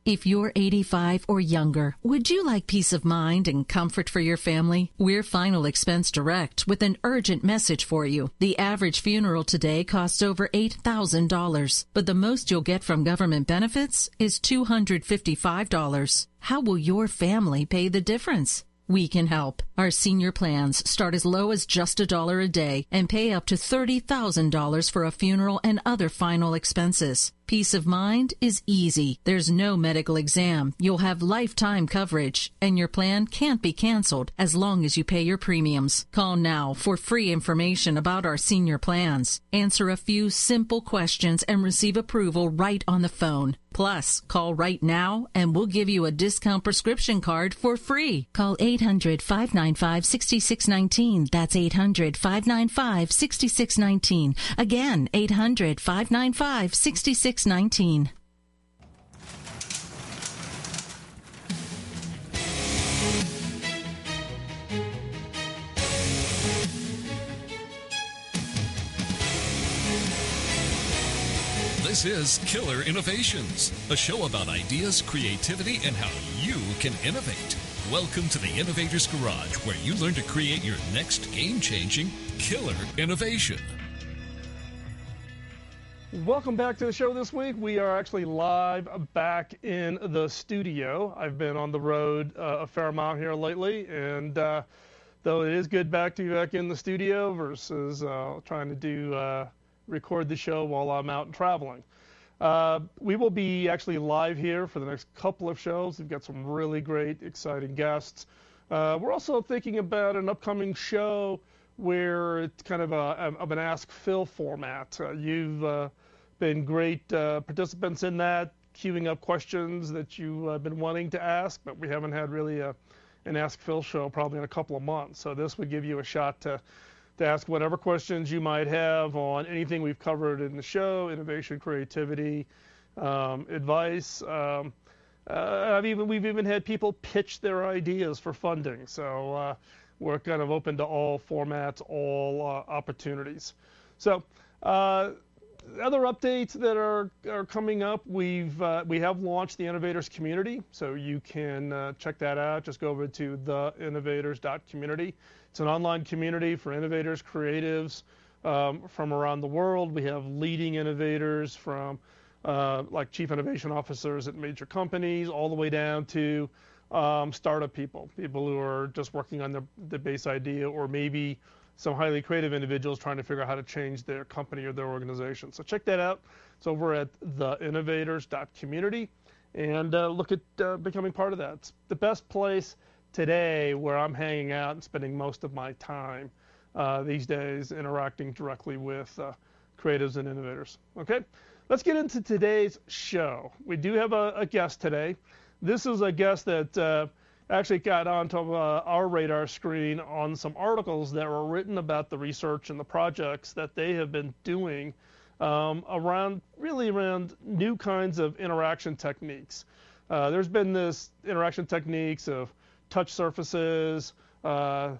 If you're 85 or younger, would you like peace of mind and comfort for your family? We're Final Expense Direct with an urgent message for you. The average funeral today costs over $8,000, but the most you'll get from government benefits is $255. How will your family pay the difference? We can help. Our senior plans start as low as just $1 a day and pay up to $30,000 for a funeral and other final expenses. Peace of mind is easy. There's no medical exam. You'll have lifetime coverage, and your plan can't be canceled as long as you pay your premiums. Call now for free information about our senior plans. Answer a few simple questions and receive approval right on the phone. Plus, call right now and we'll give you a discount prescription card for free. Call 800-595-6619. That's 800-595-6619. Again, 800-595-6619. This is Killer Innovations, a show about ideas, creativity, and how you can innovate. Welcome to the Innovator's Garage, where you learn to create your next game-changing killer innovation. Welcome back to the show this week. We are actually live back in the studio. I've been on the road a fair amount here lately, and though it is good to be back in the studio versus trying to record the show while I'm out and traveling. We will be actually live here for the next couple of shows. We've got some really great, exciting guests. We're also thinking about an upcoming show where it's kind of an Ask Phil format. You've been great participants in that, queuing up questions that you've been wanting to ask, but we haven't had really an Ask Phil show probably in a couple of months. So this would give you a shot to ask whatever questions you might have on anything we've covered in the show, innovation, creativity, advice. We've even had people pitch their ideas for funding. So we're kind of open to all formats, all opportunities. So other updates that are coming up, we have launched the Innovators Community, so you can check that out. Just go over to theinnovators.community. It's an online community for innovators, creatives from around the world. We have leading innovators from like chief innovation officers at major companies, all the way down to startup people who are just working on the base idea, or maybe some highly creative individuals trying to figure out how to change their company or their organization. So check that out. It's over at theinnovators.community, and look at becoming part of that. It's the best place today where I'm hanging out and spending most of my time these days, interacting directly with creatives and innovators. Okay, let's get into today's show. We do have a guest today. This is a guest that actually got onto our radar screen on some articles that were written about the research and the projects that they have been doing around new kinds of interaction techniques. There's been this interaction techniques of touch surfaces, touch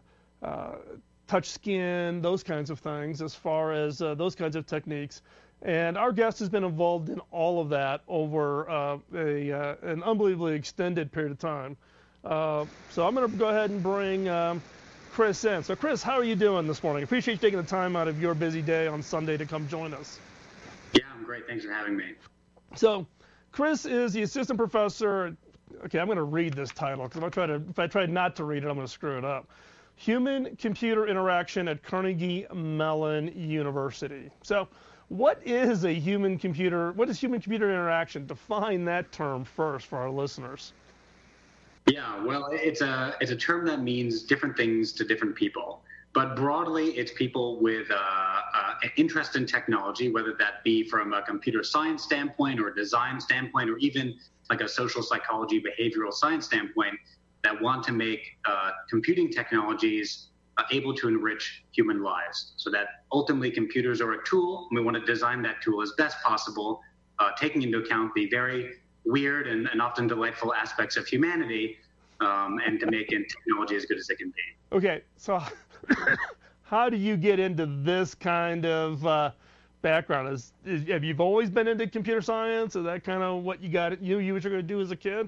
skin, those kinds of things, as far as those kinds of techniques. And our guest has been involved in all of that over an unbelievably extended period of time. So I'm going to go ahead and bring Chris in. So Chris, how are you doing this morning? Appreciate you taking the time out of your busy day on Sunday to come join us. Yeah, I'm great. Thanks for having me. So Chris is the assistant professor. Okay, I'm going to read this title because if I try not to read it, I'm going to screw it up. Human-computer interaction at Carnegie Mellon University. So what is human-computer interaction? Define that term first for our listeners. Yeah, well, it's a term that means different things to different people. But broadly, it's people with an interest in technology, whether that be from a computer science standpoint or a design standpoint, or even like a social psychology, behavioral science standpoint, that want to make computing technologies able to enrich human lives. So that ultimately computers are a tool, and we want to design that tool as best possible, taking into account the very weird and often delightful aspects of humanity, and to make technology as good as it can be. Okay, so how do you get into this kind of background? Have you always been into computer science? Is that kind of what you got? You were going to do as a kid?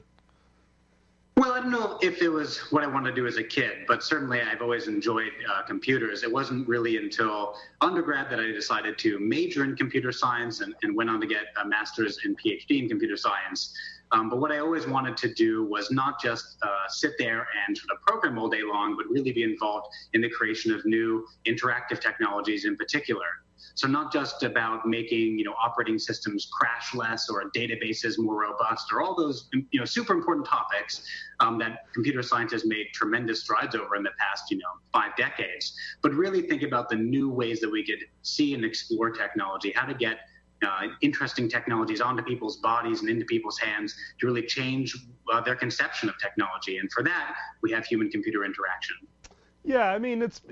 Well, I don't know if it was what I wanted to do as a kid, but certainly I've always enjoyed computers. It wasn't really until undergrad that I decided to major in computer science and went on to get a master's and PhD in computer science. But what I always wanted to do was not just sit there and sort of program all day long, but really be involved in the creation of new interactive technologies in particular. So not just about making, operating systems crash less or databases more robust or all those, super important topics that computer science has made tremendous strides over in the past, 5 decades, but really think about the new ways that we could see and explore technology, how to get interesting technologies onto people's bodies and into people's hands to really change their conception of technology. And for that, we have human-computer interaction. Yeah, I mean, it's,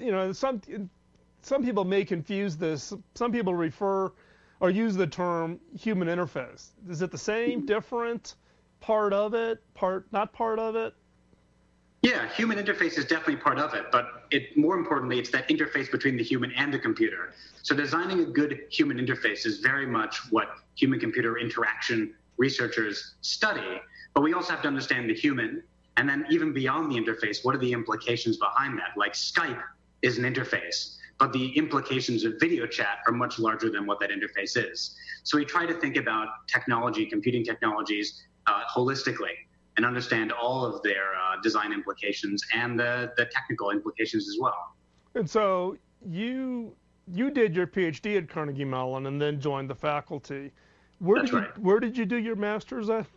some people may confuse this. Some people refer or use the term human interface. Is it the same, different, part of it, not part of it? Yeah, human interface is definitely part of it, but more importantly, it's that interface between the human and the computer. So designing a good human interface is very much what human-computer interaction researchers study, but we also have to understand the human, and then even beyond the interface, what are the implications behind that? Like Skype is an interface, but the implications of video chat are much larger than what that interface is. So we try to think about technology, computing technologies, holistically, and understand all of their design implications and the technical implications as well. And so you did your PhD at Carnegie Mellon and then joined the faculty. Where did you do your master's at?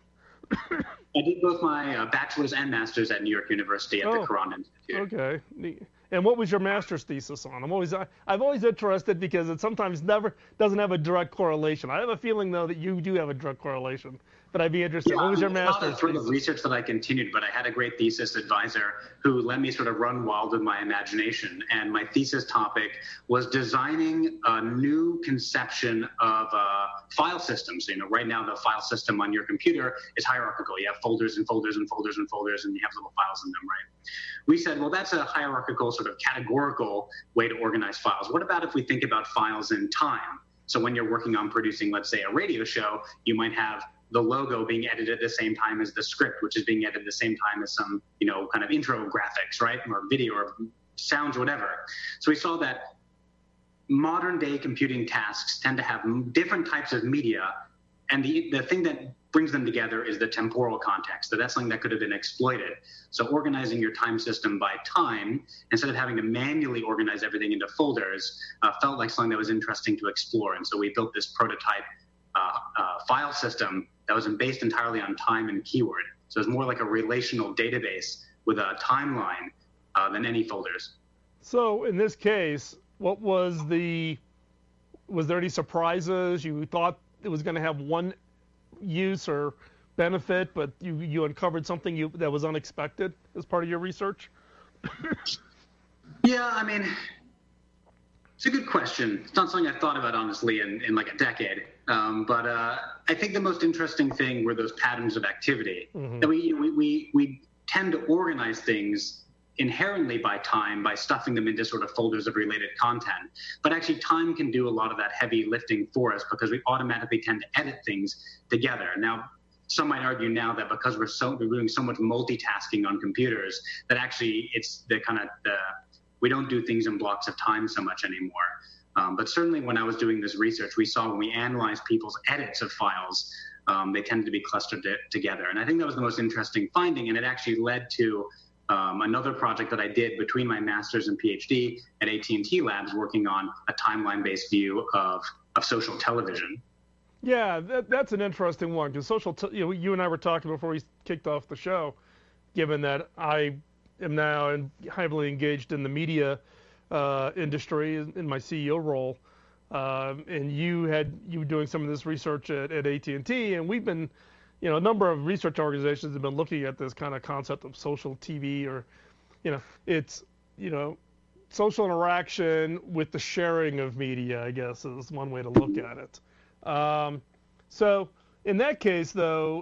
I did both my bachelor's and master's at New York University at the Courant Institute. Okay. And what was your master's thesis on? I'm always interested because it sometimes never doesn't have a direct correlation. I have a feeling though that you do have a direct correlation, but I'd be interested. What was your master's thesis? Not a research that I continued, but I had a great thesis advisor who let me sort of run wild with my imagination. And my thesis topic was designing a new conception of file systems. So, right now the file system on your computer is hierarchical. You have folders and folders and folders and folders, and you have little files in them, right? We said, well, that's a hierarchical sort of categorical way to organize files. What about if we think about files in time? So when you're working on producing, let's say, a radio show, you might have the logo being edited at the same time as the script, which is being edited at the same time as some, kind of intro graphics, right? Or video or sounds or whatever. So we saw that modern day computing tasks tend to have different types of media. And the thing that brings them together is the temporal context. So that's something that could have been exploited. So organizing your time system by time, instead of having to manually organize everything into folders, felt like something that was interesting to explore. And so we built this prototype file system that was based entirely on time and keyword. So it's more like a relational database with a timeline than any folders. So in this case, was there any surprises? You thought it was going to have one use or benefit, but you uncovered something that was unexpected as part of your research? Yeah, I mean, it's a good question. It's not something I've thought about, honestly, in like a decade. But I think the most interesting thing were those patterns of activity. Mm-hmm. That we tend to organize things inherently by time, by stuffing them into sort of folders of related content. But actually time can do a lot of that heavy lifting for us because we automatically tend to edit things together. Now, some might argue now that because we're doing so much multitasking on computers, that actually it's we don't do things in blocks of time so much anymore. But certainly when I was doing this research, we saw when we analyzed people's edits of files, they tended to be clustered together. And I think that was the most interesting finding, and it actually led to another project that I did between my master's and PhD at AT&T Labs, working on a timeline-based view of social television. Yeah, that's an interesting one, because you and I were talking before we kicked off the show, given that I am now heavily engaged in the media industry in my CEO role, and you were doing some of this research at AT&T, and we've been, a number of research organizations have been looking at this kind of concept of social TV, or, it's, social interaction with the sharing of media, I guess, is one way to look at it. So in that case, though,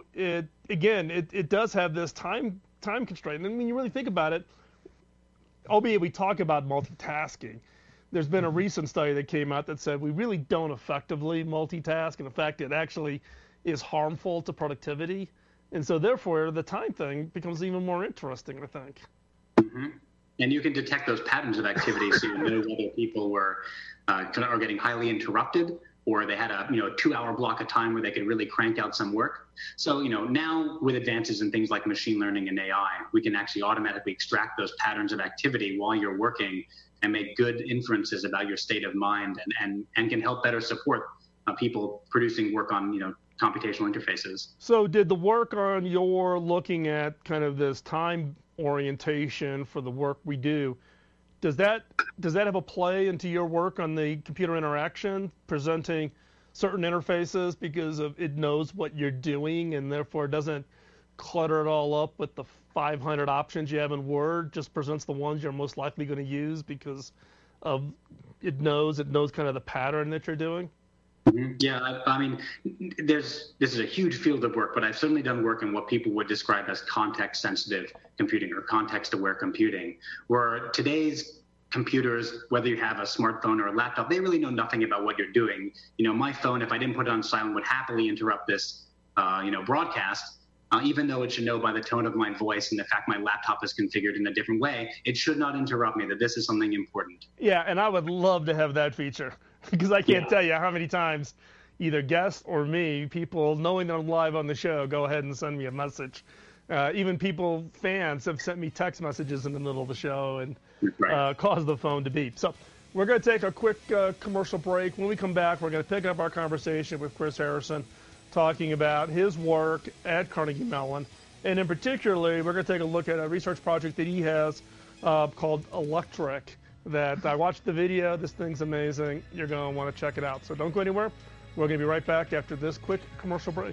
it does have this time constraint. And when you really think about it, albeit we talk about multitasking, there's been a recent study that came out that said we really don't effectively multitask. And in fact, it actually is harmful to productivity. And so therefore, the time thing becomes even more interesting, I think. Mm-hmm. And you can detect those patterns of activity, so you know whether people are getting highly interrupted, or they had a 2-hour block of time where they could really crank out some work. So now with advances in things like machine learning and AI, we can actually automatically extract those patterns of activity while you're working and make good inferences about your state of mind, and can help better support people producing work on computational interfaces. So did the work on your looking at kind of this time orientation for the work we do, does that have a play into your work on the computer interaction, presenting certain interfaces because it knows what you're doing and therefore doesn't clutter it all up with the 500 options you have in Word, just presents the ones you're most likely going to use because of it knows kind of the pattern that you're doing? Yeah, I mean, this is a huge field of work, but I've certainly done work in what people would describe as context-sensitive computing or context-aware computing, where today's computers, whether you have a smartphone or a laptop, they really know nothing about what you're doing. My phone, if I didn't put it on silent, would happily interrupt this, broadcast, even though it should know by the tone of my voice and the fact my laptop is configured in a different way, it should not interrupt me, that this is something important. Yeah, and I would love to have that feature. Because I can't tell you how many times either guests or me, people knowing I'm live on the show, go ahead and send me a message. Even fans have sent me text messages in the middle of the show and caused the phone to beep. So we're going to take a quick commercial break. When we come back, we're going to pick up our conversation with Chris Harrison, talking about his work at Carnegie Mellon. And in particular, we're going to take a look at a research project that he has called Electric. That I watched the video. This thing's amazing. You're going to want to check it out. So don't go anywhere. We're going to be right back after this quick commercial break.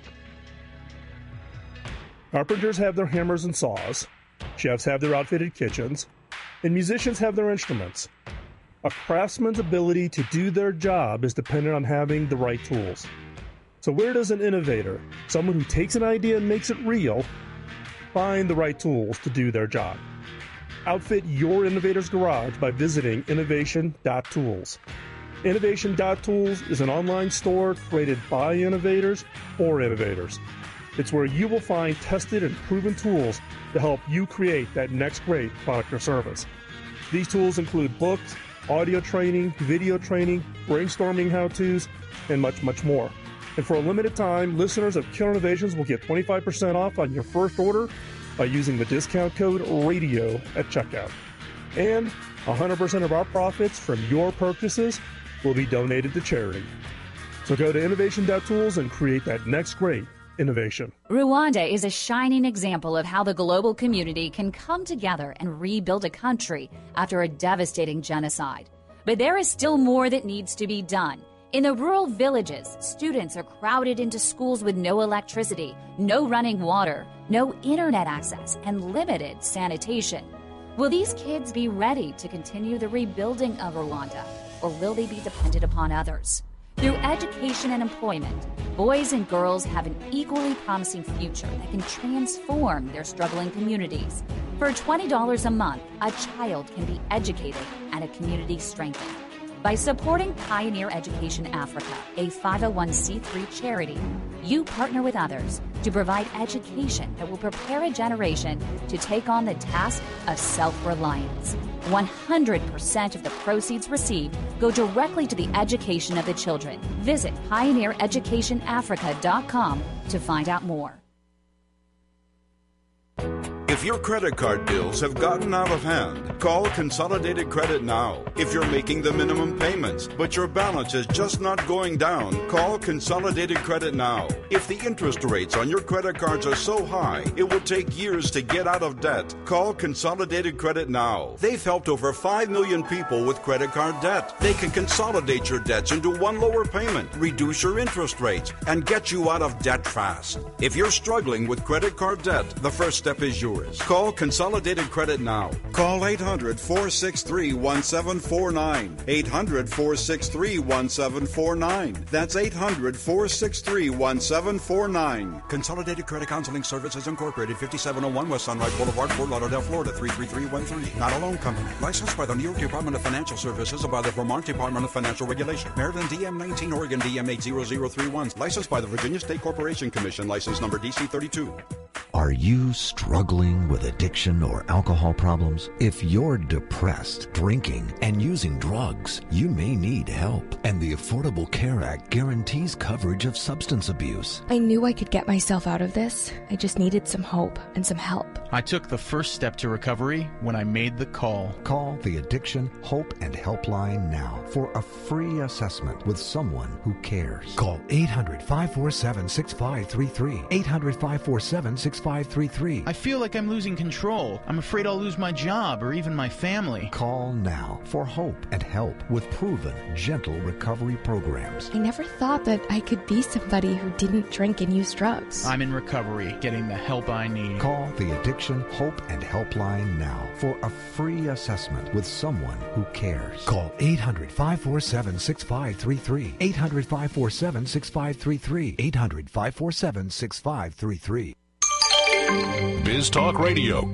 Carpenters have their hammers and saws. Chefs have their outfitted kitchens. And musicians have their instruments. A craftsman's ability to do their job is dependent on having the right tools. So where does an innovator, someone who takes an idea and makes it real, find the right tools to do their job? Outfit your innovator's garage by visiting innovation.tools. Innovation.tools is an online store created by innovators for innovators. It's where you will find tested and proven tools to help you create that next great product or service. These tools include books, audio training, video training, brainstorming how-tos, and much, much more. And for a limited time, listeners of Killer Innovations will get 25% off on your first order by using the discount code RADIO at checkout. And 100% of our profits from your purchases will be donated to charity. So go to innovation.tools and create that next great innovation. Rwanda is a shining example of how the global community can come together and rebuild a country after a devastating genocide. But there is still more that needs to be done. In the rural villages, students are crowded into schools with no electricity, no running water, no internet access, and limited sanitation. Will these kids be ready to continue the rebuilding of Rwanda, or will they be dependent upon others? Through education and employment, boys and girls have an equally promising future that can transform their struggling communities. For $20 a month, a child can be educated and a community strengthened. By supporting Pioneer Education Africa, a 501c3 charity, you partner with others to provide education that will prepare a generation to take on the task of self-reliance. 100% of the proceeds received go directly to the education of the children. Visit pioneereducationafrica.com to find out more. If your credit card bills have gotten out of hand, call Consolidated Credit now. If you're making the minimum payments, but your balance is just not going down, call Consolidated Credit now. If the interest rates on your credit cards are so high, it will take years to get out of debt, call Consolidated Credit now. They've helped over 5 million people with credit card debt. They can consolidate your debts into one lower payment, reduce your interest rates, and get you out of debt fast. If you're struggling with credit card debt, the first step is yours. yours. Call Consolidated Credit now. Call 800-463-1749. 800-463-1749. That's 800-463-1749. Consolidated Credit Counseling Services Incorporated, 5701 West Sunrise Boulevard, Fort Lauderdale, Florida, 33313. Not a loan company. Licensed by the New York Department of Financial Services and by the Vermont Department of Financial Regulation. Maryland DM19, Oregon DM80031. Licensed by the Virginia State Corporation Commission. License number DC32. Are you struggling with addiction or alcohol problems? If you're depressed, drinking, and using drugs, you may need help. And the Affordable Care Act guarantees coverage of substance abuse. I knew I could get myself out of this. I just needed some hope and some help. I took the first step to recovery when I made the call. Call the Addiction, Hope, and Helpline now for a free assessment with someone who cares. Call 800-547-6533. 800-547-6533. I feel like I'm losing control. I'm afraid I'll lose my job or even my family. Call now for hope and help with proven, gentle recovery programs. I never thought that I could be somebody who didn't drink and use drugs. I'm in recovery, getting the help I need. Call the Addiction, Hope, and Helpline now for a free assessment with someone who cares. Call 800-547-6533. 800-547-6533. 800-547-6533. Biz Talk Radio.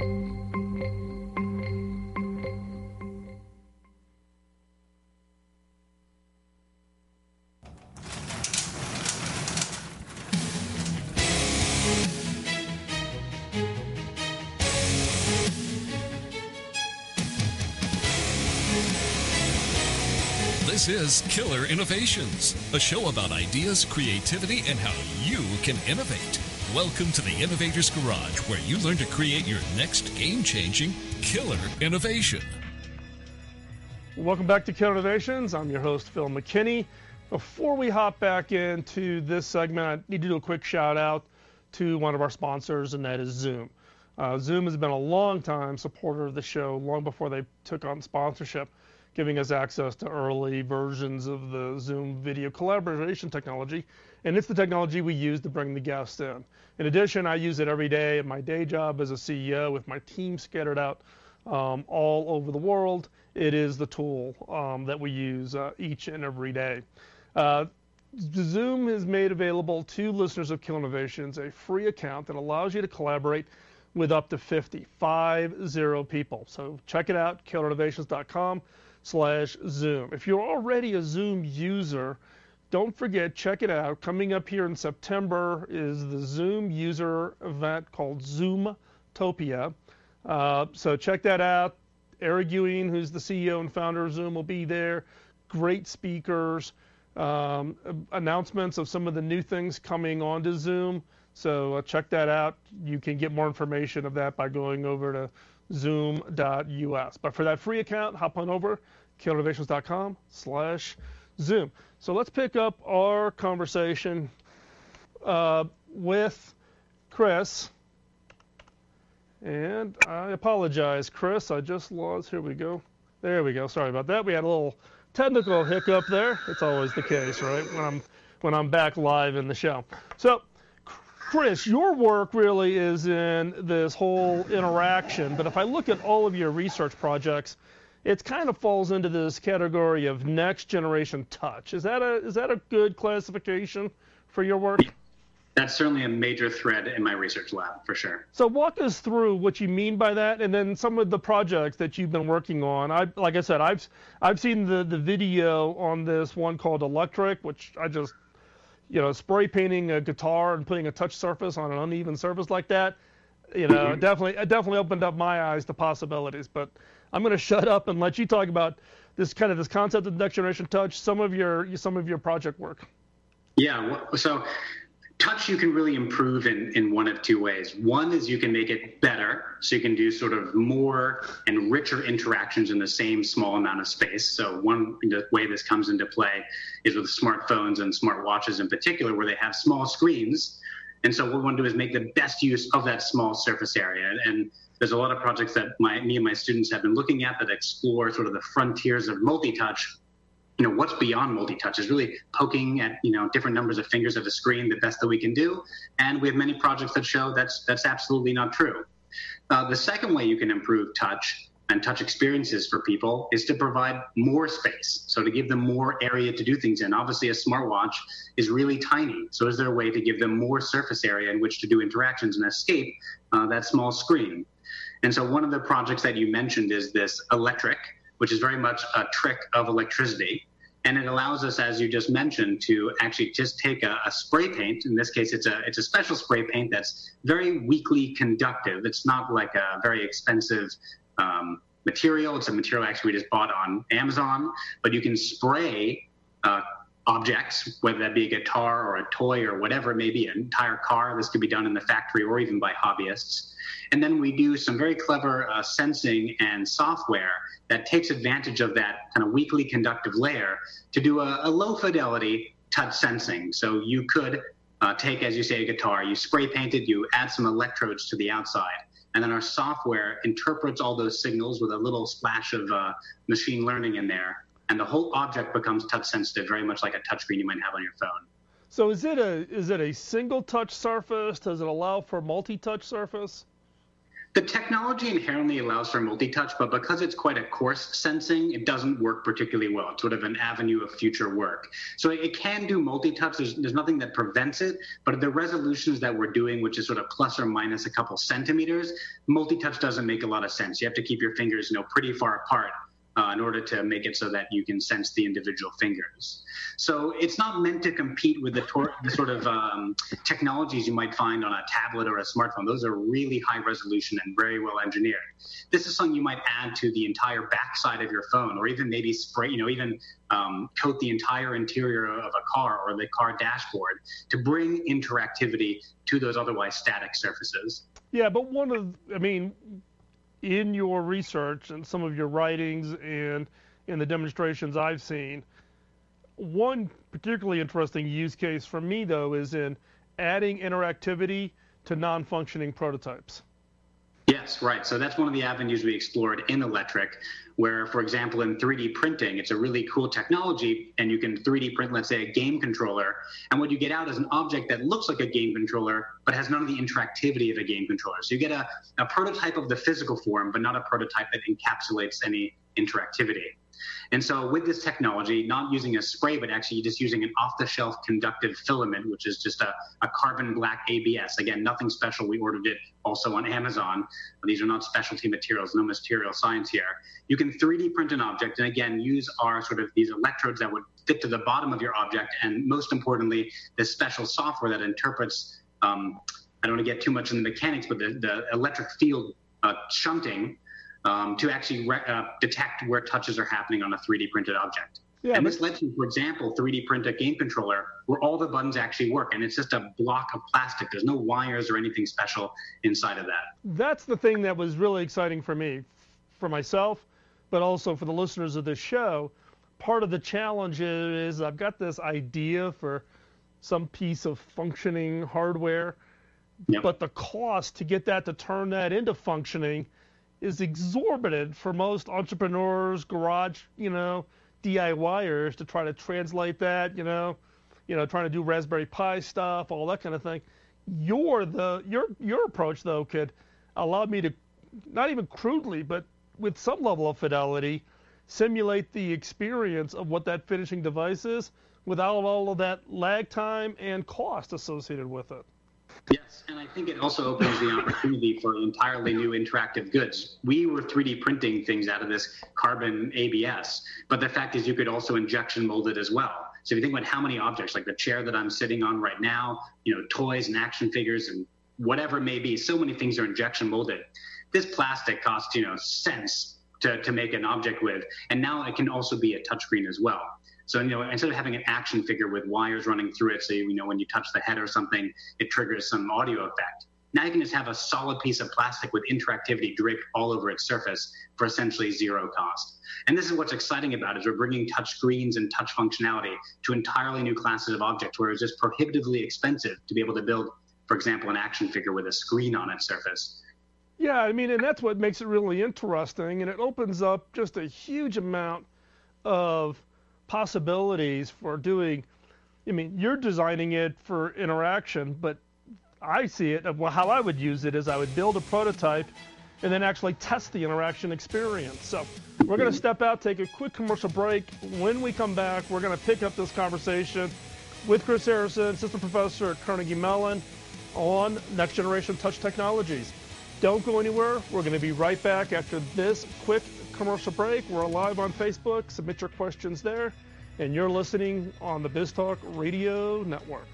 This is Killer Innovations, a show about ideas, creativity, and how you can innovate. Welcome to the Innovator's Garage, where you learn to create your next game-changing killer innovation. Welcome back to Killer Innovations. I'm your host, Phil McKinney. Before we hop back into this segment, I need to do a quick shout out to one of our sponsors, and that is Zoom. Zoom has been a long time supporter of the show, long before they took on sponsorship, giving us access to early versions of the Zoom video collaboration technology. And it's the technology we use to bring the guests in. In addition, I use it every day at my day job as a CEO with my team scattered out all over the world. It is the tool that we use each and every day. Zoom has made available to listeners of Killer Innovations a free account that allows you to collaborate with up to 50 people. So check it out, killerinnovations.com/Zoom. If you're already a Zoom user, don't forget, check it out. Coming up here in September is the Zoom user event called Zoomtopia. So check that out. Eric Ewing, who's the CEO and founder of Zoom, will be there. Great speakers, announcements of some of the new things coming onto Zoom. So check that out. You can get more information of that by going over to zoom.us. But for that free account, hop on over, killerinnovations.com/Zoom. So let's pick up our conversation with Chris. And I apologize, Chris. I just lost. Here we go. There we go. Sorry about that. We had a little technical hiccup there. It's always the case, right? When I'm back live in the show. So, Chris, your work really is in this whole interaction. But if I look at all of your research projects, it kind of falls into this category of next generation touch. Is that a good classification for your work? That's certainly a major thread in my research lab, for sure. So walk us through what you mean by that, and then some of the projects that you've been working on. Like I said, I've seen the video on this one called Electric, which I just, spray painting a guitar and putting a touch surface on an uneven surface like that. It definitely opened up my eyes to possibilities. But I'm going to shut up and let you talk about this concept of next generation touch, some of your project work. Yeah, so touch you can really improve in one of two ways. One is you can make it better, so you can do sort of more and richer interactions in the same small amount of space. So one way this comes into play is with smartphones and smartwatches in particular, where they have small screens. And so what we want to do is make the best use of that small surface area. And there's a lot of projects that me and my students have been looking at that explore sort of the frontiers of multi-touch. What's beyond multi-touch is really poking at, different numbers of fingers at a screen, the best that we can do. And we have many projects that show that's absolutely not true. The second way you can improve touch and touch experiences for people is to provide more space, so to give them more area to do things in. Obviously, a smartwatch is really tiny, so is there a way to give them more surface area in which to do interactions and escape that small screen? And so one of the projects that you mentioned is this Electric, which is very much a trick of electricity. And it allows us, as you just mentioned, to actually just take a spray paint. In this case, it's a special spray paint that's very weakly conductive. It's not like a very expensive material. It's a material actually we just bought on Amazon. But you can spray objects, whether that be a guitar or a toy or whatever it may be, an entire car. This could be done in the factory or even by hobbyists. And then we do some very clever sensing and software that takes advantage of that kind of weakly conductive layer to do a low fidelity touch sensing. So you could take, as you say, a guitar, you spray paint it, you add some electrodes to the outside, and then our software interprets all those signals with a little splash of machine learning in there, and the whole object becomes touch sensitive, very much like a touchscreen you might have on your phone. So is it a single touch surface? Does it allow for multi-touch surface? The technology inherently allows for multi-touch, but because it's quite a coarse sensing, it doesn't work particularly well. It's sort of an avenue of future work. So it can do multi-touch. There's nothing that prevents it, but the resolutions that we're doing, which is sort of plus or minus a couple centimeters, multi-touch doesn't make a lot of sense. You have to keep your fingers, pretty far apart in order to make it so that you can sense the individual fingers. So it's not meant to compete with the sort of technologies you might find on a tablet or a smartphone. Those are really high resolution and very well engineered. This is something you might add to the entire backside of your phone, or even maybe spray, even coat the entire interior of a car or the car dashboard to bring interactivity to those otherwise static surfaces. Yeah, but in your research and some of your writings and in the demonstrations I've seen, one particularly interesting use case for me, though, is in adding interactivity to non-functioning prototypes. Yes, right. So that's one of the avenues we explored in Electric, where, for example, in 3D printing, it's a really cool technology, and you can 3D print, let's say, a game controller, and what you get out is an object that looks like a game controller, but has none of the interactivity of a game controller. So you get a prototype of the physical form, but not a prototype that encapsulates any interactivity. And so with this technology, not using a spray, but actually just using an off-the-shelf conductive filament, which is just a carbon black ABS. Again, nothing special. We ordered it also on Amazon. These are not specialty materials, no material science here. You can 3D print an object and, again, use our sort of these electrodes that would fit to the bottom of your object, and most importantly, this special software that interprets, I don't want to get too much in the mechanics, but the electric field shunting, to actually detect where touches are happening on a 3D printed object. Yeah, and this lets you, for example, 3D print a game controller where all the buttons actually work, and it's just a block of plastic. There's no wires or anything special inside of that. That's the thing that was really exciting for me, for myself, but also for the listeners of this show. Part of the challenge is I've got this idea for some piece of functioning hardware, but the cost to get that to turn that into functioning is exorbitant for most entrepreneurs, garage, DIYers to try to translate that, trying to do Raspberry Pi stuff, all that kind of thing. Your approach, though, could allow me to, not even crudely, but with some level of fidelity, simulate the experience of what that finishing device is without all of that lag time and cost associated with it. Yes, and I think it also opens the opportunity for entirely new interactive goods. We were 3D printing things out of this carbon ABS, but the fact is you could also injection mold it as well. So if you think about how many objects, like the chair that I'm sitting on right now, toys and action figures and whatever it may be, so many things are injection molded. This plastic costs, cents to make an object with, and now it can also be a touchscreen as well. So, instead of having an action figure with wires running through it, so, when you touch the head or something, it triggers some audio effect. Now you can just have a solid piece of plastic with interactivity draped all over its surface for essentially zero cost. And this is what's exciting about it, is we're bringing touch screens and touch functionality to entirely new classes of objects where it's just prohibitively expensive to be able to build, for example, an action figure with a screen on its surface. Yeah, and that's what makes it really interesting, and it opens up just a huge amount of possibilities for doing. You're designing it for interaction, but I see it, how I would use it is I would build a prototype and then actually test the interaction experience. So we're going to step out, take a quick commercial break. When we come back, we're going to pick up this conversation with Chris Harrison, assistant professor at Carnegie Mellon, on next generation touch technologies. Don't go anywhere. We're going to be right back after this quick commercial break. We're live on Facebook. Submit your questions there. And you're listening on the BizTalk Radio Network.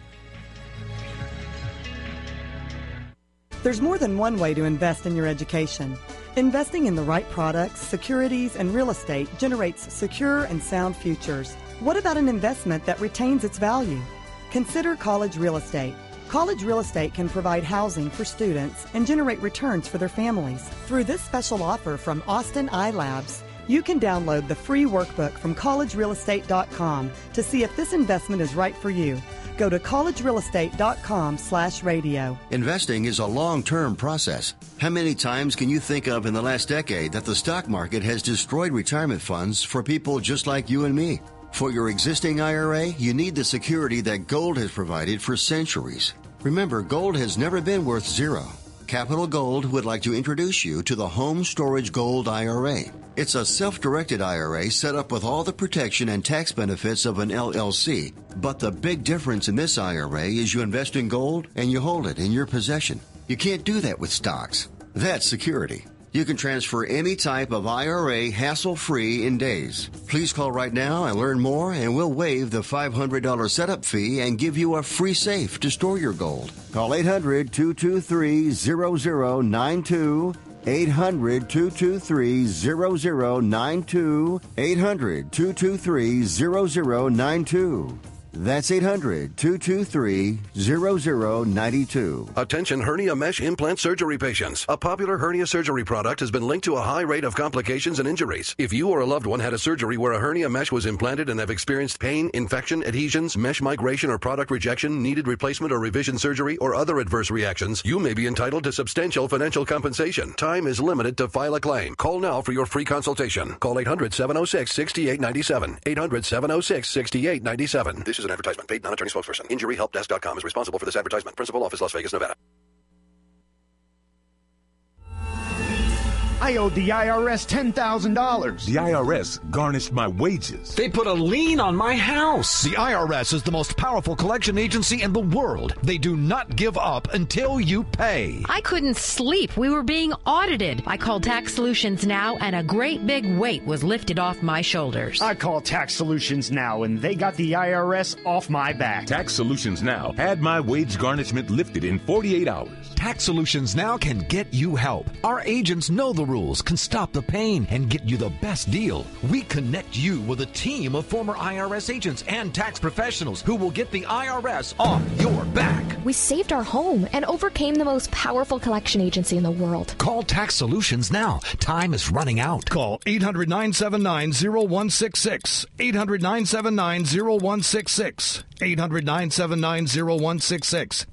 There's more than one way to invest in your education. Investing in the right products, securities, and real estate generates secure and sound futures. What about an investment that retains its value? Consider college real estate. College real estate can provide housing for students and generate returns for their families. Through this special offer from Austin iLabs, you can download the free workbook from collegerealestate.com to see if this investment is right for you. Go to collegerealestate.com/radio. Investing is a long-term process. How many times can you think of in the last decade that the stock market has destroyed retirement funds for people just like you and me? For your existing IRA, you need the security that gold has provided for centuries. Remember, gold has never been worth zero. Capital Gold would like to introduce you to the Home Storage Gold IRA. It's a self-directed IRA set up with all the protection and tax benefits of an LLC. But the big difference in this IRA is you invest in gold and you hold it in your possession. You can't do that with stocks. That's security. You can transfer any type of IRA hassle-free in days. Please call right now and learn more, and we'll waive the $500 setup fee and give you a free safe to store your gold. Call 800-223-0092. 800-223-0092. 800-223-0092. That's 800-223-0092. Attention hernia mesh implant surgery patients. A popular hernia surgery product has been linked to a high rate of complications and injuries. If you or a loved one had a surgery where a hernia mesh was implanted and have experienced pain, infection, adhesions, mesh migration or product rejection, needed replacement or revision surgery, or other adverse reactions, you may be entitled to substantial financial compensation. Time is limited to file a claim. Call now for your free consultation. Call 800-706-6897. 800-706-6897. This is an advertisement. Paid non-attorney spokesperson. InjuryHelpDesk.com is responsible for this advertisement. Principal office, Las Vegas, Nevada. I owed the IRS $10,000. The IRS garnished my wages. They put a lien on my house. The IRS is the most powerful collection agency in the world. They do not give up until you pay. I couldn't sleep. We were being audited. I called Tax Solutions Now, and a great big weight was lifted off my shoulders. I called Tax Solutions Now, and they got the IRS off my back. Tax Solutions Now had my wage garnishment lifted in 48 hours. Tax Solutions Now can get you help. Our agents know the rules, can stop the pain, and get you the best deal. We connect you with a team of former IRS agents and tax professionals who will get the IRS off your back. We saved our home and overcame the most powerful collection agency in the world. Call Tax Solutions now. Time is running out. Call 800-979-0166. 800-979-0166. 800-979-0166.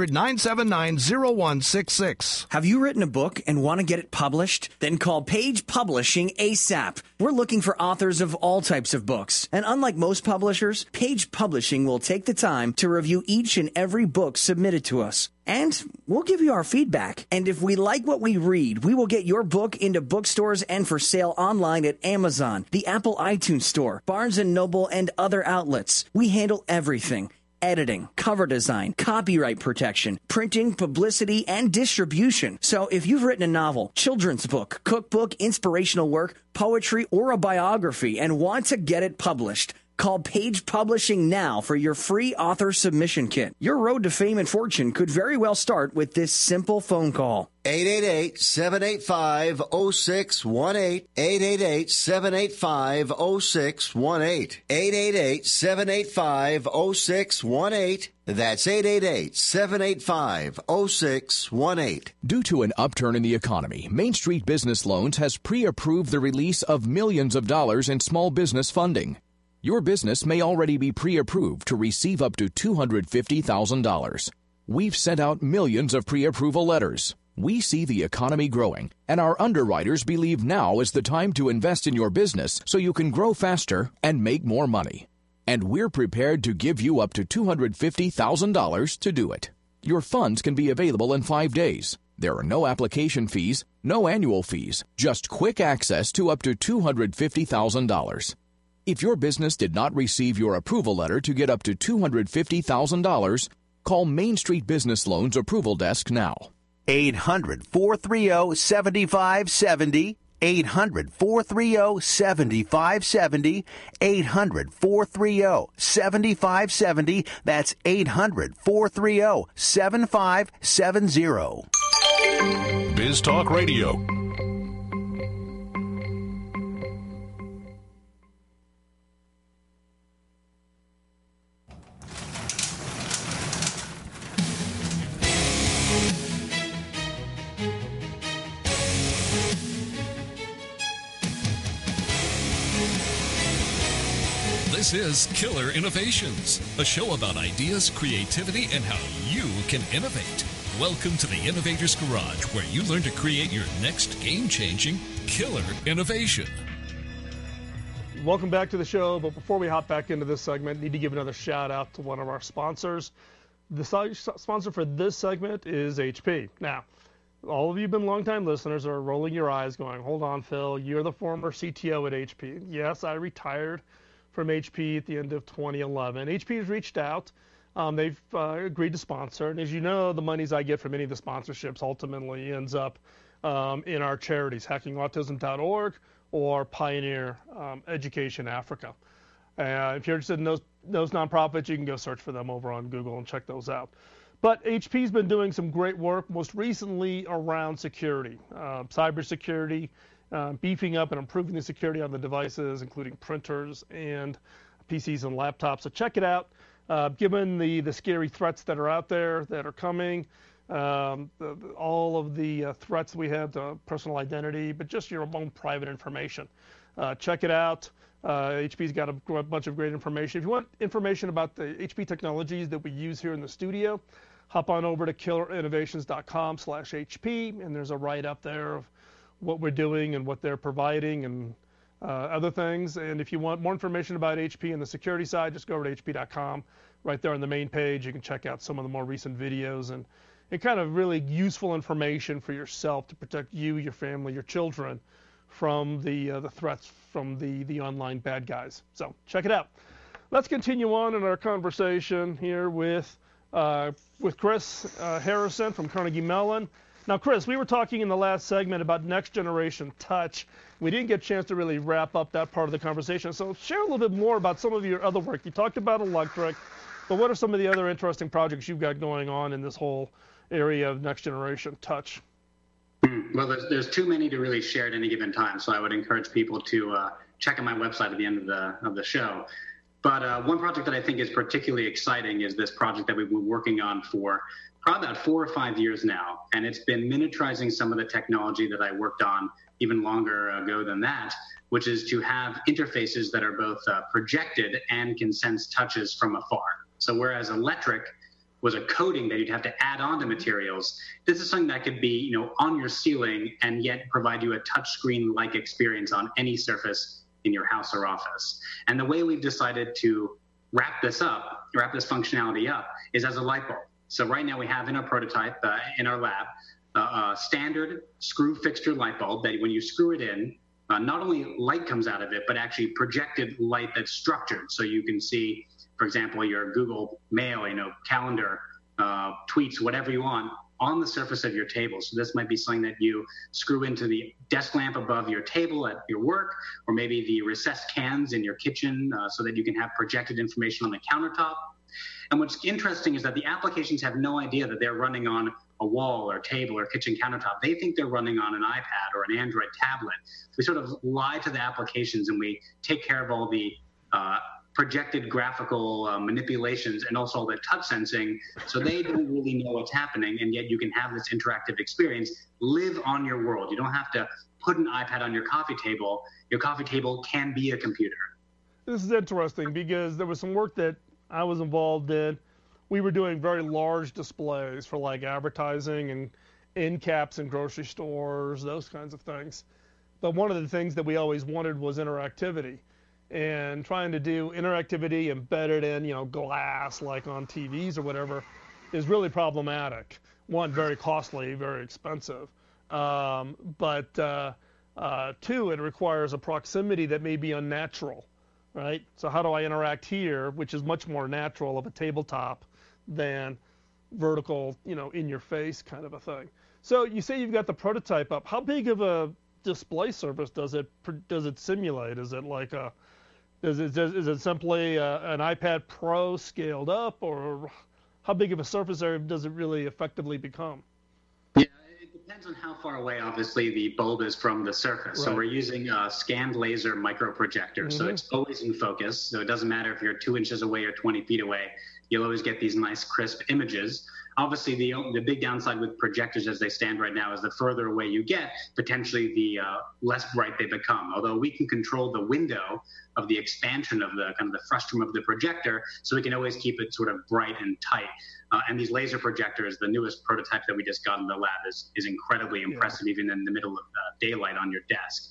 800-979-0166. Have you written a book and want to get it published? Then call Page Publishing ASAP. We're looking for authors of all types of books. And unlike most publishers, Page Publishing will take the time to review each and every book submitted to us. And we'll give you our feedback. And if we like what we read, we will get your book into bookstores and for sale online at Amazon, the Apple iTunes Store, Barnes & Noble, and other outlets. We handle everything. Editing, cover design, copyright protection, printing, publicity, and distribution. So if you've written a novel, children's book, cookbook, inspirational work, poetry, or a biography and want to get it published, call Page Publishing now for your free author submission kit. Your road to fame and fortune could very well start with this simple phone call. 888-785-0618. 888-785-0618. 888-785-0618. That's 888-785-0618. Due to an upturn in the economy, Main Street Business Loans has pre-approved the release of millions of dollars in small business funding. Your business may already be pre-approved to receive up to $250,000. We've sent out millions of pre-approval letters. We see the economy growing, and our underwriters believe now is the time to invest in your business so you can grow faster and make more money. And we're prepared to give you up to $250,000 to do it. Your funds can be available in 5 days. There are no application fees, no annual fees, just quick access to up to $250,000. If your business did not receive your approval letter to get up to $250,000, call Main Street Business Loans Approval Desk now. 800-430-7570. 800-430-7570. 800-430-7570. That's 800-430-7570. Biz Talk Radio. This is Killer Innovations, a show about ideas, creativity, and how you can innovate. Welcome to the Innovator's Garage, where you learn to create your next game-changing killer innovation. Welcome back to the show, but before we hop back into this segment, need to give another shout out to one of our sponsors. The sponsor for this segment is HP. Now, all of you have been longtime listeners are rolling your eyes going, hold on, Phil, you're the former CTO at HP. Yes, I retired from HP at the end of 2011. HP has reached out. They've agreed to sponsor. And as you know, the monies I get from any of the sponsorships ultimately ends up in our charities, hackingautism.org or Pioneer Education Africa. If you're interested in those nonprofits, you can go search for them over on Google and check those out. But HP's been doing some great work, most recently around security, cybersecurity, beefing up and improving the security on the devices, including printers and PCs and laptops. So check it out. Given the scary threats that are out there that are coming, all of the threats we have to personal identity, but just your own private information. Check it out. HP's got a bunch of great information. If you want information about the HP technologies that we use here in the studio, hop on over to killerinnovations.com/HP, and there's a write-up there of what we're doing and what they're providing and other things. And if you want more information about HP and the security side, just go over to hp.com. Right there on the main page, you can check out some of the more recent videos and kind of really useful information for yourself to protect you, your family, your children from the threats from the online bad guys. So check it out. Let's continue on in our conversation here with Chris Harrison from Carnegie Mellon. Now, Chris, we were talking in the last segment about next generation touch. We didn't get a chance to really wrap up that part of the conversation. So share a little bit more about some of your other work. You talked about electric, but what are some of the other interesting projects you've got going on in this whole area of next generation touch? Well, there's too many to really share at any given time, so I would encourage people to check out my website at the end of the show. But one project that I think is particularly exciting is this project that we've been working on for probably about 4 or 5 years now, and it's been miniaturizing some of the technology that I worked on even longer ago than that, which is to have interfaces that are both projected and can sense touches from afar. So whereas electric was a coating that you'd have to add on to materials, this is something that could be, on your ceiling and yet provide you a touchscreen-like experience on any surface in your house or office. And the way we've decided to wrap this functionality up, is as a light bulb. So right now we have in our prototype, in our lab, a standard screw fixture light bulb that when you screw it in, not only light comes out of it, but actually projected light that's structured. So you can see, for example, your Google Mail, calendar, tweets, whatever you want, on the surface of your table. So this might be something that you screw into the desk lamp above your table at your work, or maybe the recessed cans in your kitchen so that you can have projected information on the countertop. And what's interesting is that the applications have no idea that they're running on a wall or table or kitchen countertop. They think they're running on an iPad or an Android tablet. We sort of lie to the applications and we take care of all the projected graphical manipulations and also all the touch sensing, so they don't really know what's happening, and yet you can have this interactive experience live on your world. You don't have to put an iPad on your coffee table. Your coffee table can be a computer. This is interesting because there was some work that I was involved in. We were doing very large displays for like advertising and end caps in grocery stores, those kinds of things. But one of the things that we always wanted was interactivity. And trying to do interactivity embedded in, glass, like on TVs or whatever, is really problematic. One, very costly, very expensive. But two, it requires a proximity that may be unnatural, right? So how do I interact here, which is much more natural of a tabletop than vertical, in your face kind of a thing. So you say you've got the prototype up. How big of a display surface does it simulate? Is it like is it simply an iPad Pro scaled up, or how big of a surface area does it really effectively become? Yeah, it depends on how far away, obviously, the bulb is from the surface. Right. So we're using a scanned laser microprojector, so it's always in focus. So it doesn't matter if you're 2 inches away or 20 feet away. You'll always get these nice, crisp images. Obviously, the big downside with projectors as they stand right now is the further away you get, potentially the less bright they become. Although we can control the window of the expansion of the kind of the frustum of the projector, so we can always keep it sort of bright and tight. And these laser projectors, the newest prototype that we just got in the lab, is incredibly impressive, even in the middle of daylight on your desk.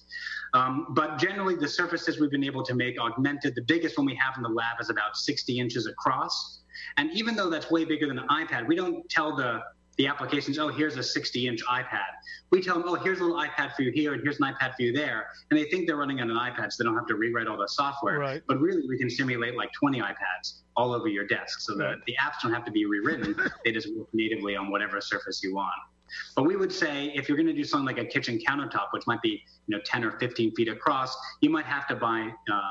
But generally, the surfaces we've been able to make augmented, the biggest one we have in the lab is about 60 inches across. And even though that's way bigger than an iPad, we don't tell the applications, oh, here's a 60-inch iPad. We tell them, oh, here's a little iPad for you here, and here's an iPad for you there. And they think they're running on an iPad, so they don't have to rewrite all the software. Right. But really, we can simulate like 20 iPads all over your desk, so that the apps don't have to be rewritten. They just work natively on whatever surface you want. But we would say if you're going to do something like a kitchen countertop, which might be 10 or 15 feet across, you might have to buy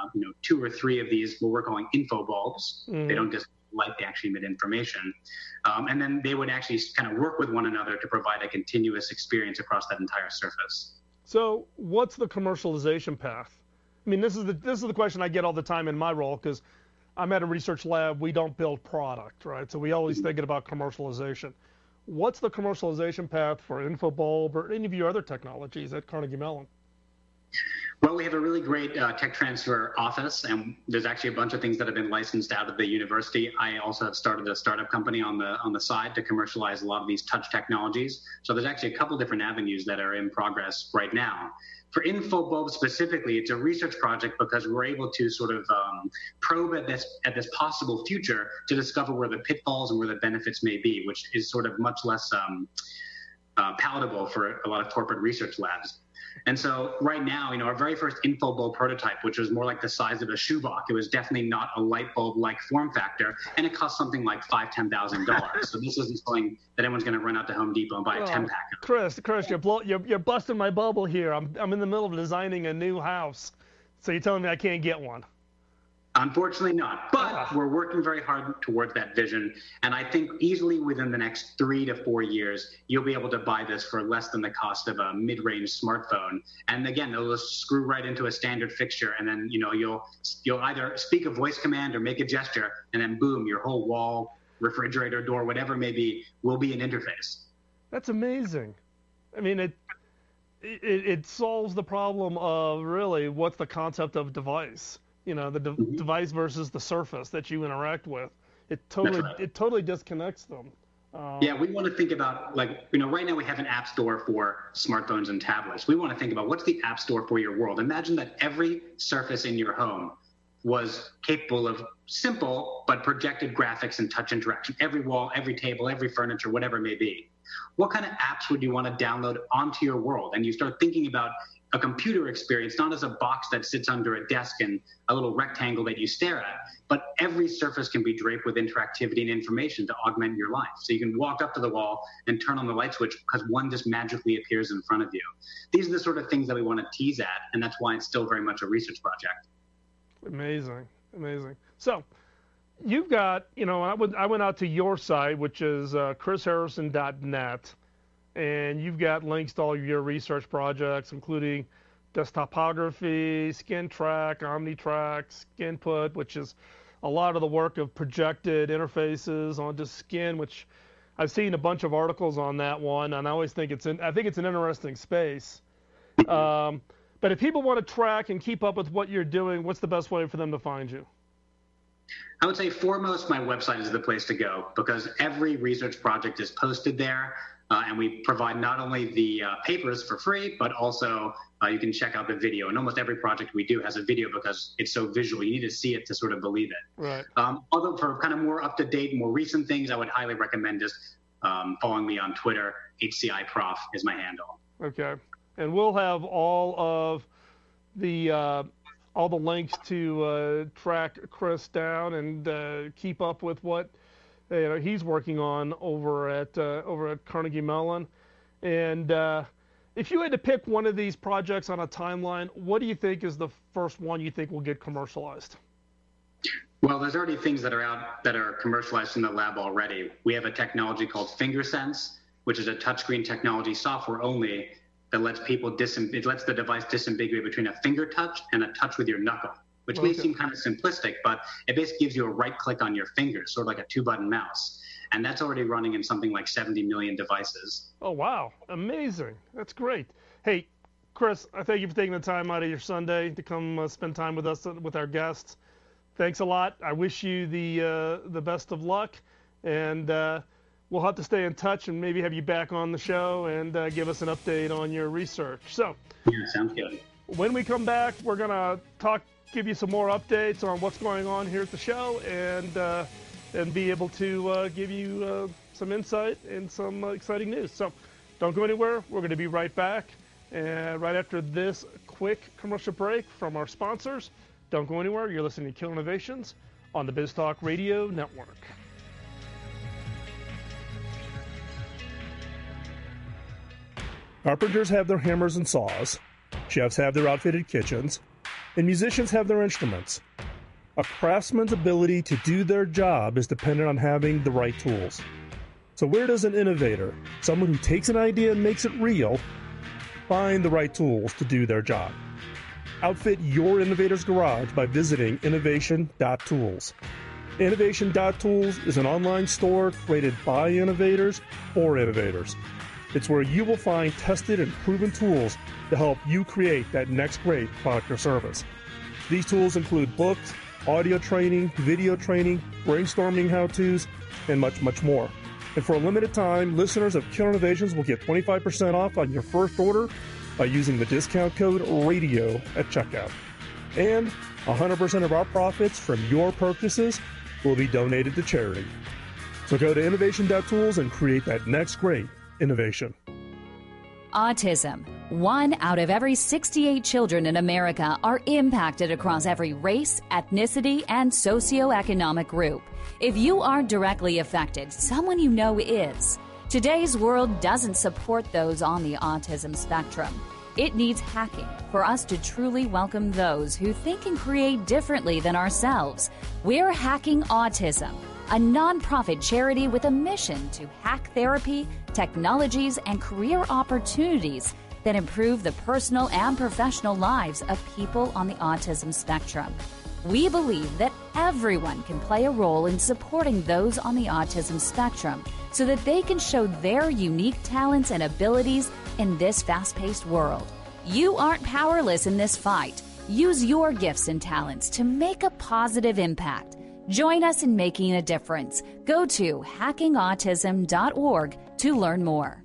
2 or 3 of these, what we're calling info bulbs. They don't just light, they actually emit information. And then they would actually kind of work with one another to provide a continuous experience across that entire surface. So what's the commercialization path? I mean, this is the question I get all the time in my role, because I'm at a research lab. We don't build product, right? So we always thinking about commercialization. What's the commercialization path for InfoBulb or any of your other technologies at Carnegie Mellon? Well, we have a really great tech transfer office, and there's actually a bunch of things that have been licensed out of the university. I also have started a startup company on the side to commercialize a lot of these touch technologies. So there's actually a couple different avenues that are in progress right now. For InfoBulb specifically, it's a research project because we're able to sort of probe at this possible future to discover where the pitfalls and where the benefits may be, which is sort of much less palatable for a lot of corporate research labs. And so right now, our very first InfoBulb prototype, which was more like the size of a shoebox, it was definitely not a light bulb-like form factor, and it cost something like $5,000, $10,000. So this isn't something that anyone's going to run out to Home Depot and buy a 10-pack of. Chris, you're busting my bubble here. I'm in the middle of designing a new house, so you're telling me I can't get one? Unfortunately not, but we're working very hard towards that vision, and I think easily within the next 3 to 4 years, you'll be able to buy this for less than the cost of a mid-range smartphone. And again, it'll just screw right into a standard fixture, and then you'll either speak a voice command or make a gesture, and then boom, your whole wall, refrigerator, door, whatever it may be, will be an interface. That's amazing. I mean, it solves the problem of really what's the concept of device. The device versus the surface that you interact with. It totally disconnects them. Yeah, we want to think about, right now we have an app store for smartphones and tablets. We want to think about what's the app store for your world. Imagine that every surface in your home was capable of simple but projected graphics and touch interaction. Every wall, every table, every furniture, whatever it may be. What kind of apps would you want to download onto your world? And you start thinking about a computer experience, not as a box that sits under a desk and a little rectangle that you stare at, but every surface can be draped with interactivity and information to augment your life. So you can walk up to the wall and turn on the light switch because one just magically appears in front of you. These are the sort of things that we want to tease at, and that's why it's still very much a research project. Amazing. So you've got, I went out to your site, which is chrisharrison.net. And you've got links to all of your research projects, including Desktopography, SkinTrack, OmniTrack, SkinPut, which is a lot of the work of projected interfaces onto skin, which I've seen a bunch of articles on that one, and I always think I think it's an interesting space. But if people want to track and keep up with what you're doing, what's the best way for them to find you? I would say foremost, my website is the place to go because every research project is posted there. And we provide not only the papers for free, but also you can check out the video. And almost every project we do has a video because it's so visual. You need to see it to sort of believe it. Right. Although for kind of more up-to-date, more recent things, I would highly recommend just following me on Twitter. HCI Prof is my handle. Okay. And we'll have all of the links to track Chris down and keep up with what he's working on over at Carnegie Mellon. And if you had to pick one of these projects on a timeline, what do you think is the first one you think will get commercialized? Well, there's already things that are out that are commercialized in the lab already. We have a technology called FingerSense, which is a touchscreen technology, software only, that lets it lets the device disambiguate between a finger touch and a touch with your knuckle, which may seem kind of simplistic, but it basically gives you a right click on your fingers, sort of like a 2-button mouse. And that's already running in something like 70 million devices. Oh, wow. Amazing. That's great. Hey, Chris, I thank you for taking the time out of your Sunday to come spend time with us, with our guests. Thanks a lot. I wish you the best of luck. And we'll have to stay in touch and maybe have you back on the show and give us an update on your research. So, yeah, sounds good. When we come back, we're going to give you some more updates on what's going on here at the show and be able to give you some insight and some exciting news. So don't go anywhere. We're going to be right back. And right after this quick commercial break from our sponsors, don't go anywhere. You're listening to Killer Innovations on the BizTalk Radio Network. Carpenters have their hammers and saws, chefs have their outfitted kitchens, and musicians have their instruments. A craftsman's ability to do their job is dependent on having the right tools. So where does an innovator, someone who takes an idea and makes it real, find the right tools to do their job? Outfit your innovator's garage by visiting innovation.tools. Innovation.tools is an online store created by innovators for innovators. It's where you will find tested and proven tools to help you create that next great product or service. These tools include books, audio training, video training, brainstorming how-tos, and much, much more. And for a limited time, listeners of Killer Innovations will get 25% off on your first order by using the discount code RADIO at checkout. And 100% of our profits from your purchases will be donated to charity. So go to innovation.tools and create that next great innovation. Autism. 1 out of every 68 children in America are impacted across every race, ethnicity, and socioeconomic group. If you aren't directly affected, someone you know is. Today's world doesn't support those on the autism spectrum. It needs hacking for us to truly welcome those who think and create differently than ourselves. We're Hacking Autism, a nonprofit charity with a mission to hack therapy, technologies, and career opportunities that improve the personal and professional lives of people on the autism spectrum. We believe that everyone can play a role in supporting those on the autism spectrum so that they can show their unique talents and abilities in this fast-paced world. You aren't powerless in this fight. Use your gifts and talents to make a positive impact. Join us in making a difference. Go to hackingautism.org to learn more.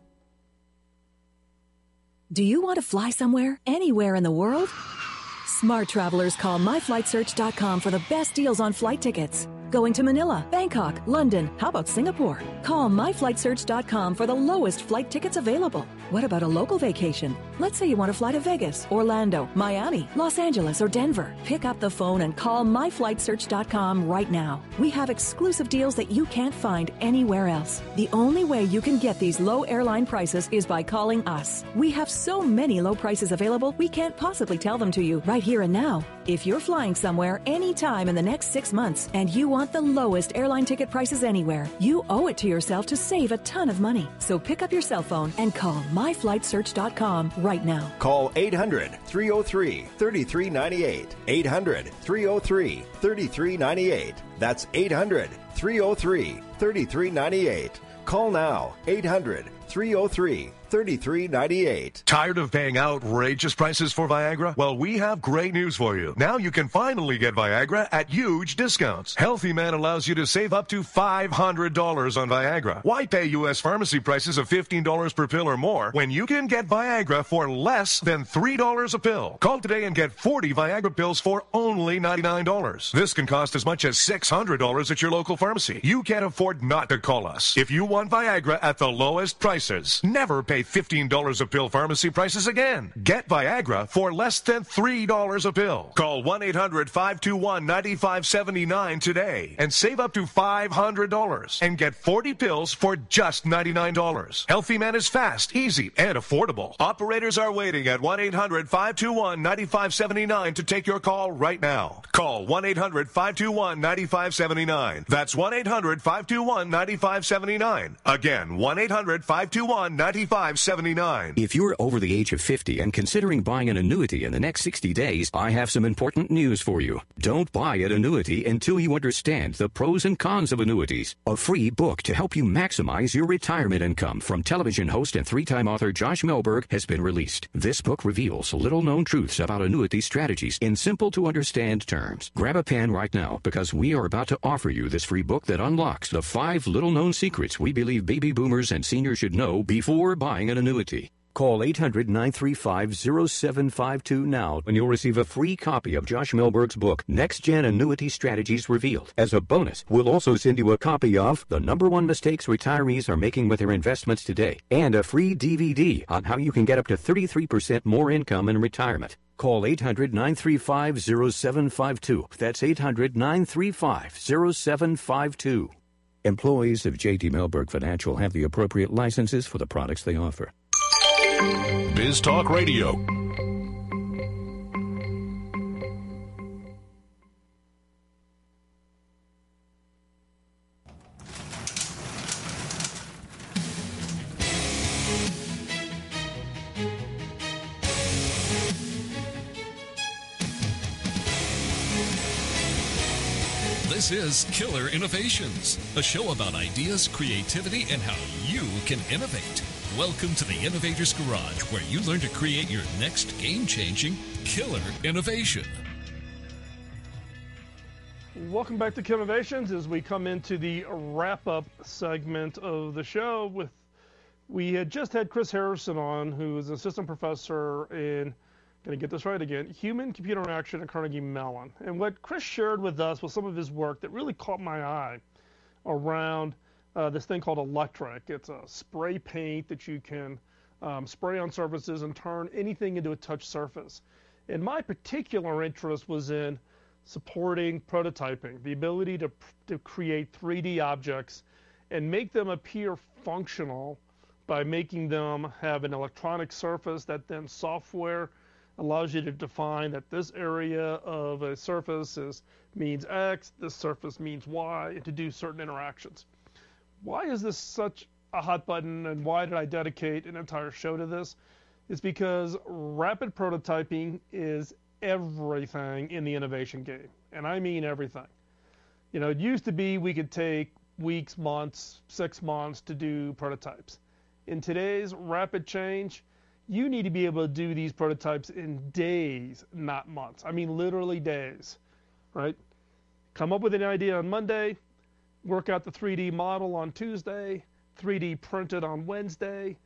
Do you want to fly somewhere, anywhere in the world? Smart travelers call myflightsearch.com for the best deals on flight tickets. Going to Manila, Bangkok, London, how about Singapore? Call myflightsearch.com for the lowest flight tickets available. What about a local vacation? Let's say you want to fly to Vegas, Orlando, Miami, Los Angeles, or Denver. Pick up the phone and call myflightsearch.com right now. We have exclusive deals that you can't find anywhere else. The only way you can get these low airline prices is by calling us. We have so many low prices available, we can't possibly tell them to you right here and now. If you're flying somewhere anytime in the next 6 months and you want the lowest airline ticket prices anywhere, you owe it to yourself to save a ton of money. So pick up your cell phone and call myflightsearch.com right now. Call 800-303-3398. 800-303-3398. That's 800-303-3398. Call now. 800-303-3398. $33.98. Tired of paying outrageous prices for Viagra? Well, we have great news for you. Now you can finally get Viagra at huge discounts. Healthy Man allows you to save up to $500 on Viagra. Why pay U.S. pharmacy prices of $15 per pill or more when you can get Viagra for less than $3 a pill? Call today and get 40 Viagra pills for only $99. This can cost as much as $600 at your local pharmacy. You can't afford not to call us. If you want Viagra at the lowest prices, never pay $15 a pill pharmacy prices again. Get Viagra for less than $3 a pill. Call 1-800-521-9579 today and save up to $500 and get 40 pills for just $99. Healthy Man is fast, easy, and affordable. Operators are waiting at 1-800-521-9579 to take your call right now. Call 1-800-521-9579. That's 1-800-521-9579. Again, 1-800-521-9579. If you're over the age of 50 and considering buying an annuity in the next 60 days, I have some important news for you. Don't buy an annuity until you understand the pros and cons of annuities. A free book to help you maximize your retirement income from television host and three-time author Josh Melberg has been released. This book reveals little-known truths about annuity strategies in simple-to-understand terms. Grab a pen right now because we are about to offer you this free book that unlocks the 5 little-known secrets we believe baby boomers and seniors should know before buying an annuity. Call 800-935-0752 now and you'll receive a free copy of Josh Melberg's book, Next Gen Annuity Strategies Revealed. As a bonus, we'll also send you a copy of The Number 1 Mistakes Retirees Are Making with Their Investments Today and a free DVD on how you can get up to 33% more income in retirement. Call 800-935-0752. That's 800-935-0752. Employees of J.D. Melberg Financial have the appropriate licenses for the products they offer. Biz Talk Radio. This is Killer Innovations, a show about ideas, creativity, and how you can innovate. Welcome to the Innovator's Garage, where you learn to create your next game-changing killer innovation. Welcome back to Killer Innovations as we come into the wrap-up segment of the show. We had just had Chris Harrison on, who is an assistant professor in, going to get this right again, Human-Computer Interaction at Carnegie Mellon. And what Chris shared with us was some of his work that really caught my eye around this thing called Electric. It's a spray paint that you can spray on surfaces and turn anything into a touch surface. And my particular interest was in supporting prototyping, the ability to create 3D objects and make them appear functional by making them have an electronic surface that then software allows you to define that this area of a surface means X, this surface means Y, and to do certain interactions. Why is this such a hot button, and why did I dedicate an entire show to this? It's because rapid prototyping is everything in the innovation game, and I mean everything. You know, it used to be we could take weeks, months, 6 months to do prototypes. In today's rapid change, you need to be able to do these prototypes in days, not months. I mean literally days, right? Come up with an idea on Monday, work out the 3D model on Tuesday, 3D print it on Wednesday,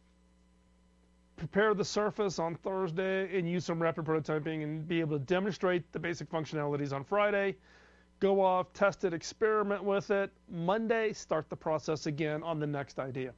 prepare the surface on Thursday, and use some rapid prototyping and be able to demonstrate the basic functionalities on Friday, go off, test it, experiment with it. Monday, start the process again on the next idea.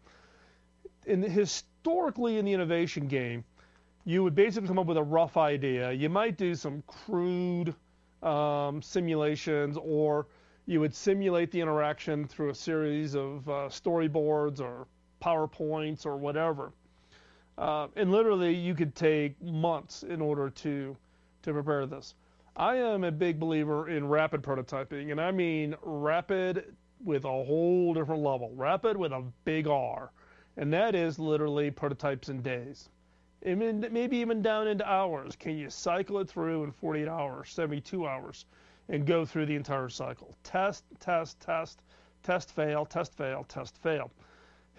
Historically in the innovation game, you would basically come up with a rough idea. You might do some crude simulations, or you would simulate the interaction through a series of storyboards or PowerPoints or whatever. And literally, you could take months in order to prepare this. I am a big believer in rapid prototyping, and I mean rapid with a whole different level. Rapid with a big R. And that is literally prototypes in days. Maybe even down into hours. Can you cycle it through in 48 hours, 72 hours, and go through the entire cycle? Test, test, test, test, fail, test, fail, test, fail.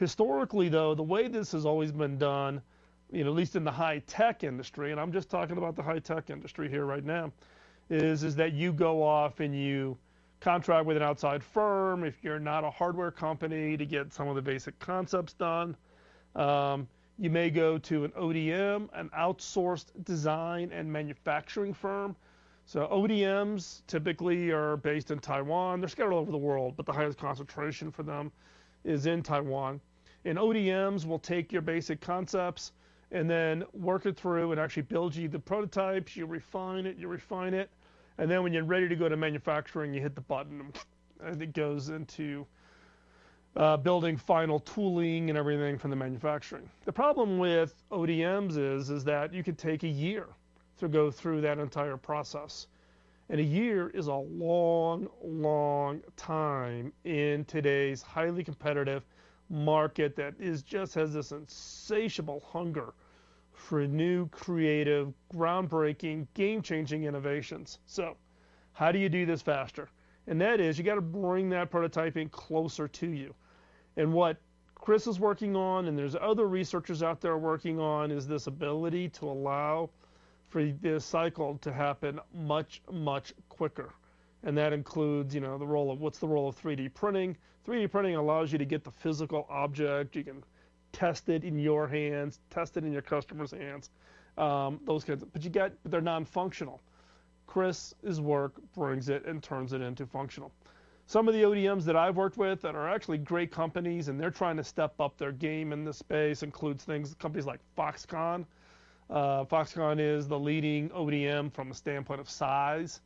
Historically, though, the way this has always been done, at least in the high-tech industry, and I'm just talking about the high-tech industry here right now, is that you go off and you contract with an outside firm if you're not a hardware company to get some of the basic concepts done. You may go to an ODM, an outsourced design and manufacturing firm. So ODMs typically are based in Taiwan. They're scattered all over the world, but the highest concentration for them is in Taiwan. And ODMs will take your basic concepts and then work it through and actually build you the prototypes. You refine it. And then when you're ready to go to manufacturing, you hit the button and it goes into building final tooling and everything from the manufacturing. The problem with ODMs is that you could take a year to go through that entire process. And a year is a long, long time in today's highly competitive market that just has this insatiable hunger for new, creative, groundbreaking, game-changing innovations. So how do you do this faster? And that is, you got to bring that prototyping closer to you. And what Chris is working on, and there's other researchers out there working on, is this ability to allow for this cycle to happen much, much quicker. And that includes, what's the role of 3D printing? 3D printing allows you to get the physical object. You can test it in your hands, test it in your customer's hands, those kinds of, but they're non-functional. Chris's work brings it and turns it into functional. Some of the ODMs that I've worked with that are actually great companies and they're trying to step up their game in this space includes companies like Foxconn. Foxconn is the leading ODM from a standpoint of size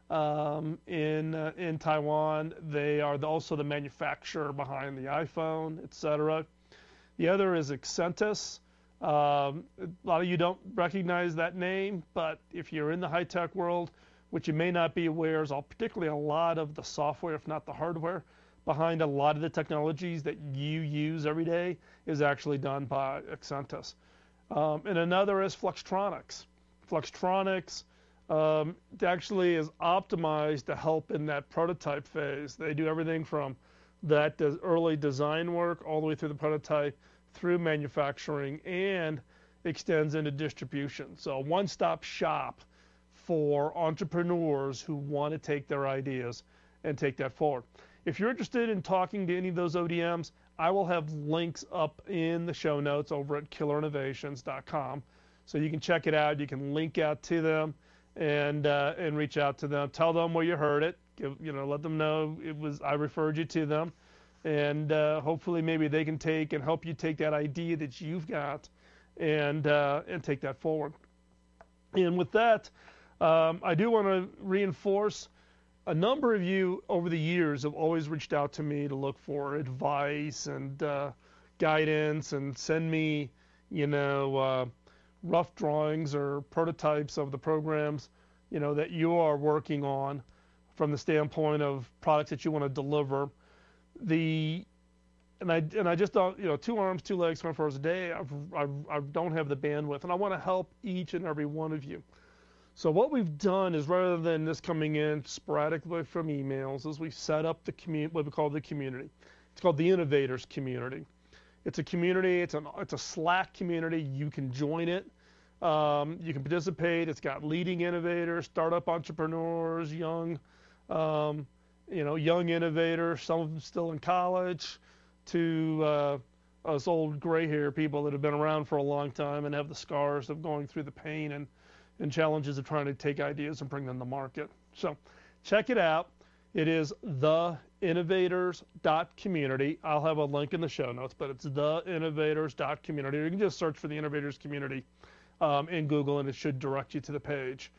in Taiwan. They are also the manufacturer behind the iPhone, etc. The other is Accentus. A lot of you don't recognize that name, but if you're in the high-tech world, which you may not be aware is particularly a lot of the software, if not the hardware, behind a lot of the technologies that you use every day is actually done by Accentus. And another is Flextronics. Flextronics actually is optimized to help in that prototype phase. They do everything from that early design work all the way through the prototype, through manufacturing, and extends into distribution. So a one-stop shop for entrepreneurs who want to take their ideas and take that forward. If you're interested in talking to any of those ODMs, I will have links up in the show notes over at killerinnovations.com. So you can check it out. You can link out to them and reach out to them. Tell them where you heard it. Let them know I referred you to them. And hopefully maybe they can take and help you take that idea that you've got and take that forward. And with that, I do want to reinforce a number of you over the years have always reached out to me to look for advice and guidance and send me, rough drawings or prototypes of the programs, that you are working on from the standpoint of products that you want to deliver. And I just don't, 2 arms, 2 legs, 24 hours a day. I don't have the bandwidth, and I want to help each and every one of you. So what we've done is, rather than this coming in sporadically from emails, is we've set up what we call the community. It's called the Innovators Community. It's a community. It's a Slack community. You can join it. You can participate. It's got leading innovators, startup entrepreneurs, young innovators, some of them still in college, to us old gray-haired people that have been around for a long time and have the scars of going through the pain and challenges of trying to take ideas and bring them to market. So check it out. It is theinnovators.community. I'll have a link in the show notes, but it's theinnovators.community. You can just search for the Innovators Community in Google, and it should direct you to the page.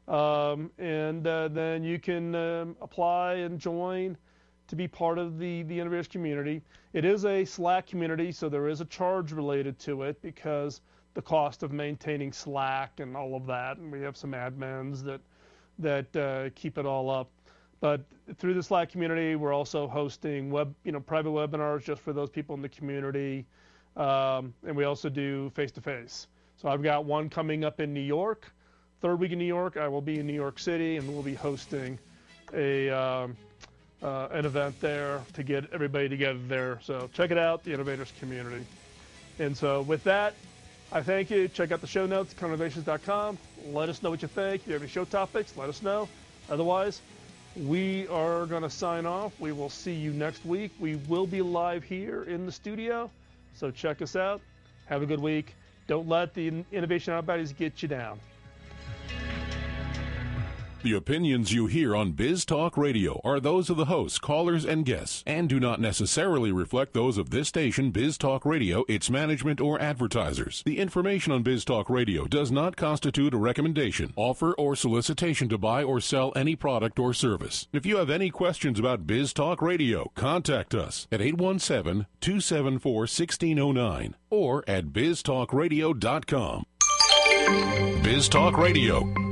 Then you can apply and join to be part of the Innovators Community. It is a Slack community, so there is a charge related to it because the cost of maintaining Slack and all of that, and we have some admins that keep it all up. But through the Slack community, we're also hosting private webinars just for those people in the community, and we also do face-to-face. So I've got one coming up in New York. Third week in New York, I will be in New York City, and we'll be hosting a an event there to get everybody together there. So check it out, the Innovators Community. And so with that, I thank you. Check out the show notes, CounterInnovations.com. Let us know what you think. If you have any show topics, let us know. Otherwise, we are going to sign off. We will see you next week. We will be live here in the studio, so check us out. Have a good week. Don't let the innovation outbodies get you down. The opinions you hear on Biz Talk Radio are those of the hosts, callers, and guests, and do not necessarily reflect those of this station, Biz Talk Radio, its management, or advertisers. The information on Biz Talk Radio does not constitute a recommendation, offer, or solicitation to buy or sell any product or service. If you have any questions about Biz Talk Radio, contact us at 817-274-1609 or at biztalkradio.com. Biz Talk Radio.